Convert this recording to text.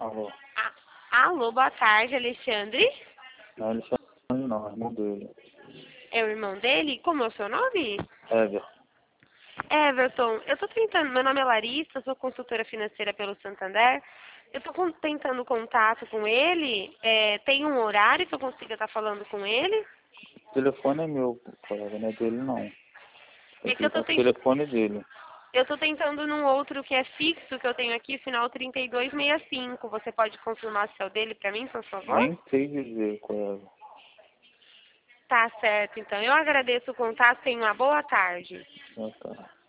Alô. Alô, boa tarde, Alexandre. Não, Alexandre não, é irmão dele. É o irmão dele? Como é o seu nome? Ever. Everton, eu tô tentando, meu nome é Larissa, sou consultora financeira pelo Santander. Eu tô tentando contato com ele. Tem um horário que eu consiga estar falando com ele? O telefone é meu, colega, não é dele não. Tem É que que eu ligar tô, pro telefone dele. eu tô tentando num outro que é fixo, que eu tenho aqui, final 3265. Você pode confirmar se é o dele pra mim, por favor? Nem sei dizer, colega. Tá certo, então. Eu agradeço o contato, tenha uma boa tarde. Já tá.